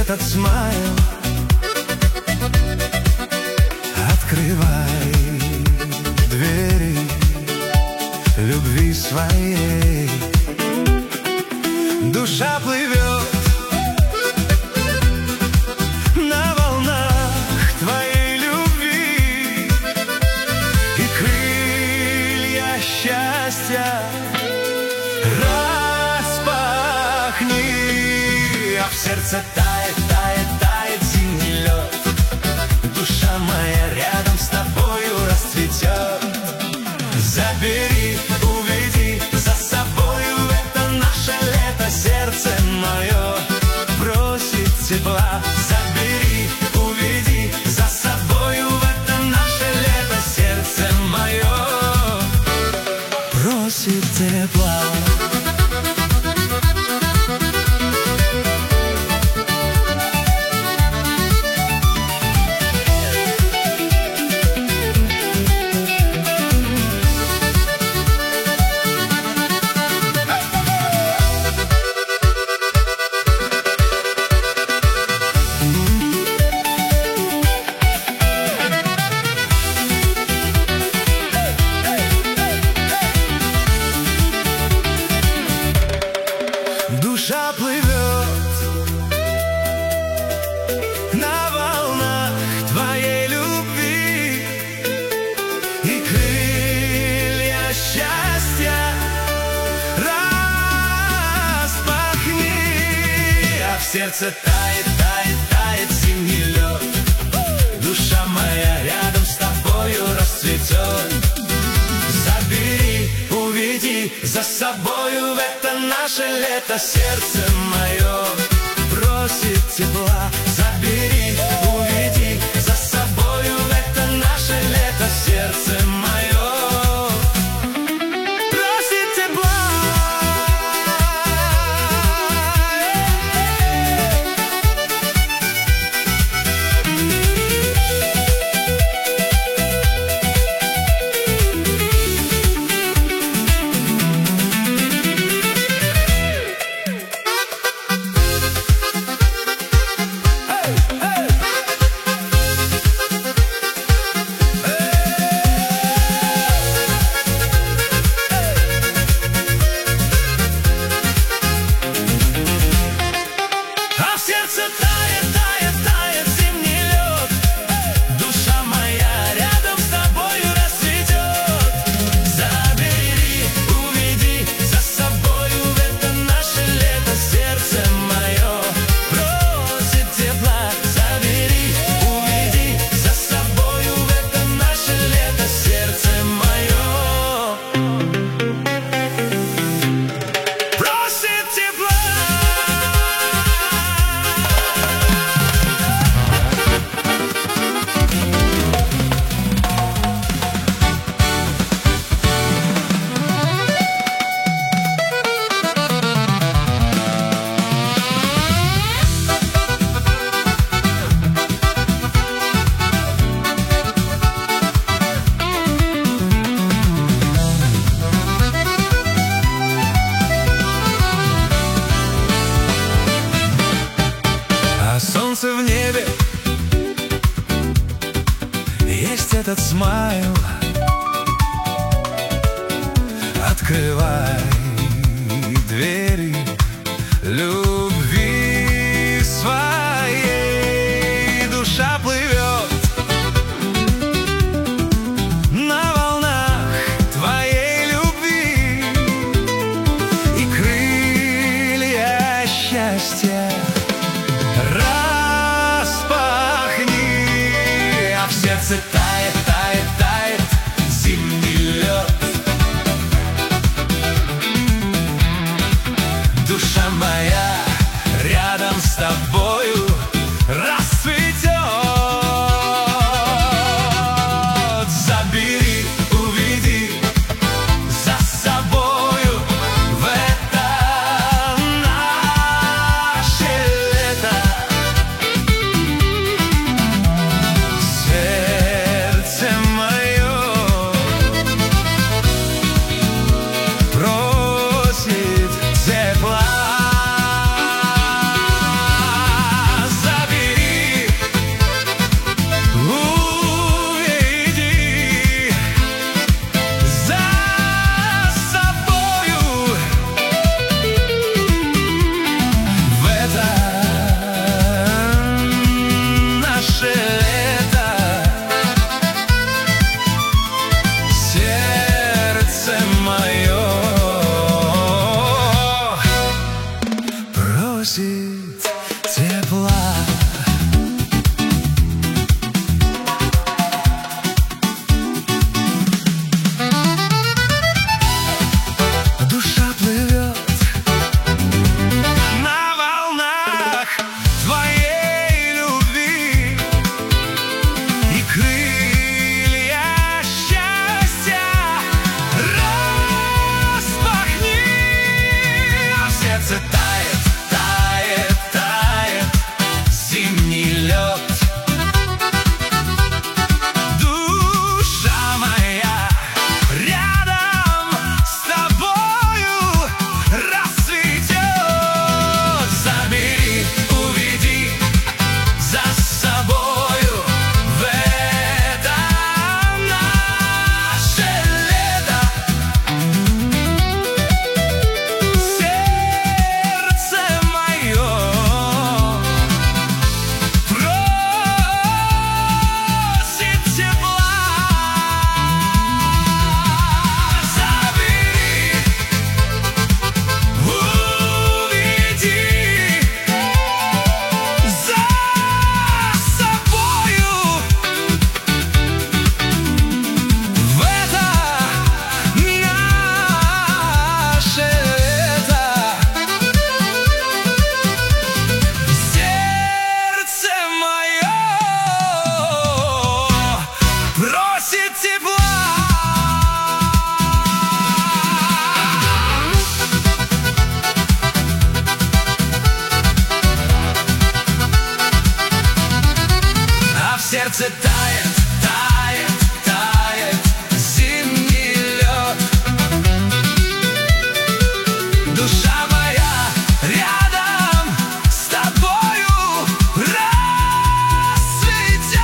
этот смайл. Открывай двери любви своей. Душа плывет на волнах твоей любви, и крылья счастья распахни. А в сердце тает, тает, тает зимний лед. Душа моя рядом с тобою расцветет. Забери, уведи за собою в это наше лето. Сердце мое просит тепла. Забери, уведи за собою в это наше лето. Сердце мое просит тепла. Душа плывет на волнах твоей любви, и крылья счастья распахни. А в сердце тает, тает, тает зимний лед. Душа моя рядом с тобою расцветет. Забери, уведи за собою в это наше лето. Сердце мое просит тепла. Забери, уведи за собою в это наше лето. Сердце мое просит тепла. Сердце тает, тает, тает зимний лед. Душа моя рядом с тобою расцветет. Забери, уведи за собою в это наше лето. Сердце мое просит тепла. Забери, уведи за собою в это наше лето. Сердце мое просит тепла. А солнце в небе, есть этот смайл. Открывай двери любви своей. Душа плывет на волнах твоей любви, и крылья счастья распахни. А в сердце тает, тает, тает зимний лед. Душа моя рядом с тобою расцветет. Забери, уведи за собою в это наше лето. Сердце сердце тает, тает, тает зимний лед. Душа моя рядом с тобою расцветет.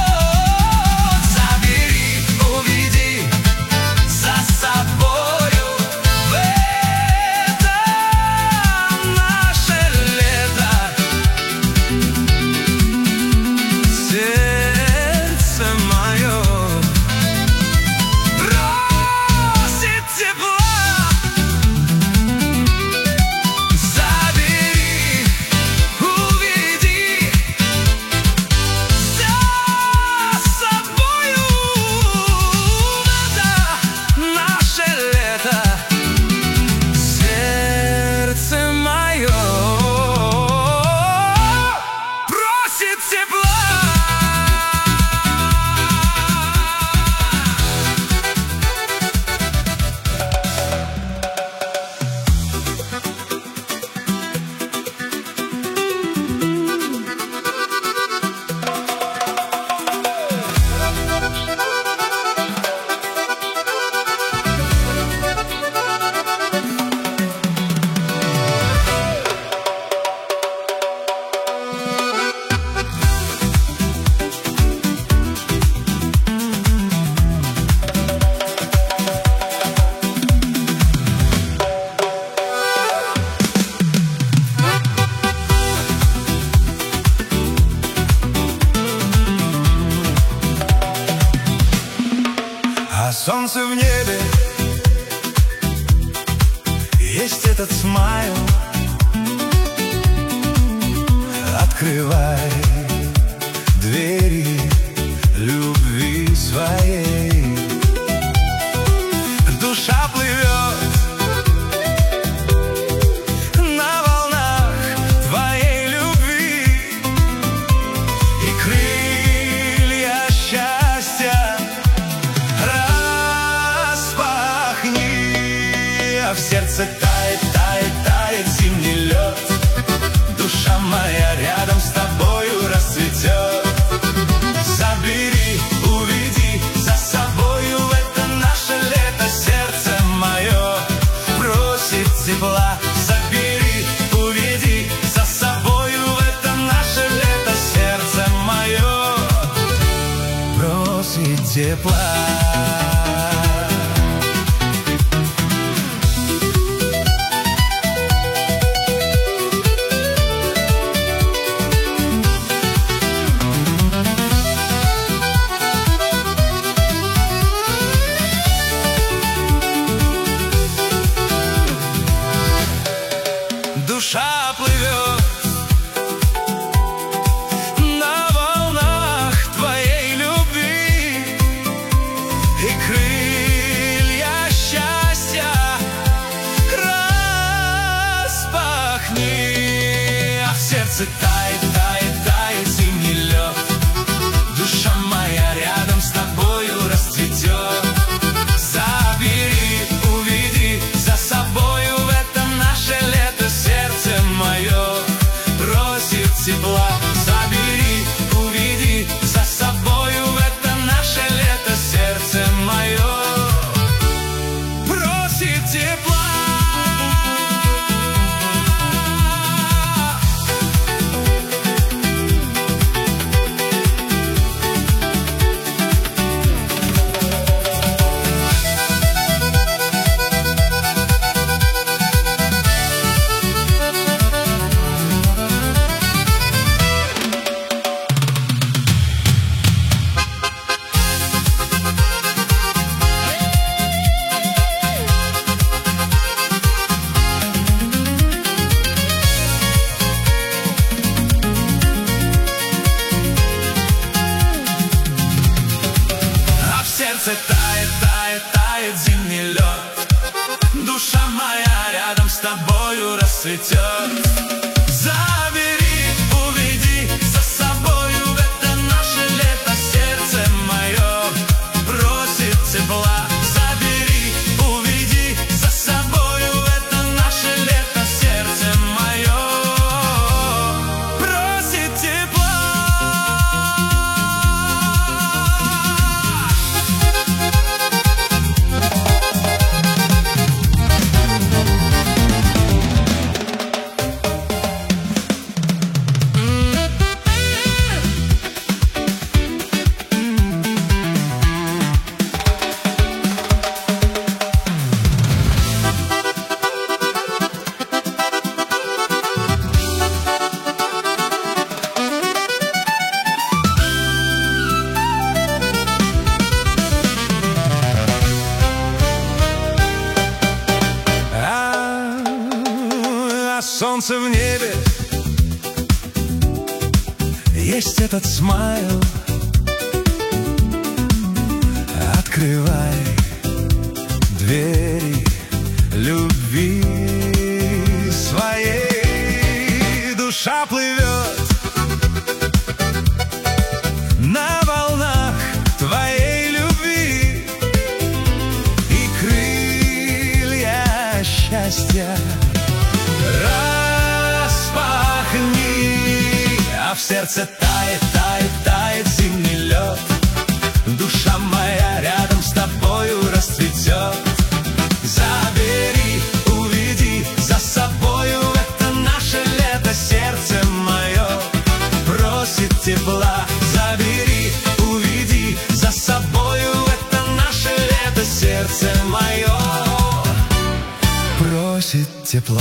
Забери, уведи за собою в это наше лето. Сердце мое просит тепла. Забери, уведи за собою в это наше лето. Сердце мое просит тепла. А солнце в небе, есть этот смайл. Открывай двери любви своей. Душа плывет на волнах твоей любви, и крылья счастья распахни. А в сердце тает, тает, тает зимний лед. Душа моя рядом с тобою расцветет. Забери, уведи за собою в это наше лето. Сердце мое просит тепла. Забери, уведи за собою в это наше лето. Сердце мое просит тепла. Душа плывет на волнах твоей любви, и крылья счастья распахни. А в сердце тает, тает, тает зимний лед. Душа моя рядом с тобою расцветет. Забери, уведи за собою в это наше лето. Сердце мое просит тепла. Забери, уведи за собою в это наше лето. Сердце мое просит тепла. Сердце тает, тает, тает зимний лед. Душа моя рядом с тобою расцветет. Забери, уведи за собою в это наше лето. Сердце мое просит тепла. Забери, уведи за собою в это наше лето. Сердце мое просит тепла. солнце в небе, есть этот смайл. Открывай двери любви своей. Душа плывет на волнах твоей любви, и крылья счастья распахни, а в сердце тает, тает, тает зимний лед. Душа моя рядом с тобою расцветет. Забери, уведи за собою, это наше лето, сердце мое просит тепла. Забери, уведи за собою, это наше лето, сердце мое просит тепла.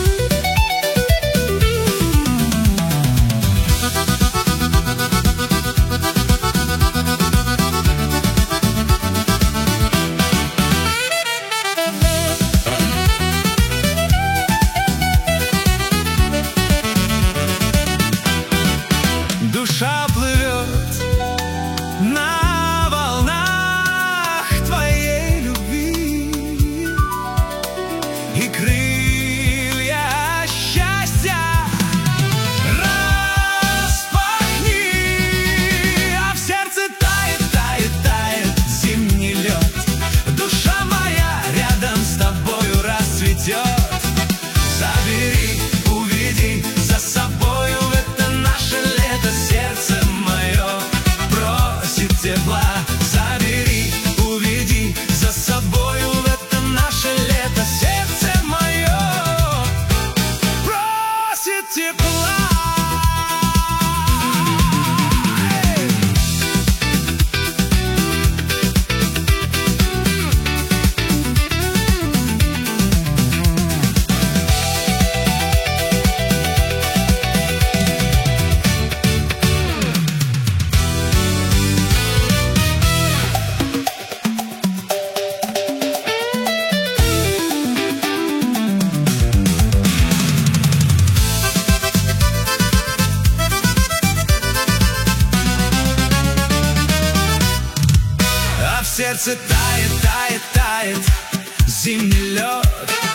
Душа плывет на волнах твоей любви, и крылья счастья распахни, а в сердце тает, тает, тает зимний лед. Душа моя рядом с тобою расцветет. Забери, уведи за собою, это наше лето, сердце мое просит тепла. Забери, уведи за собою, это наше лето, сердце мое просит тепла. В сердце тает, тает, тает зимний лед.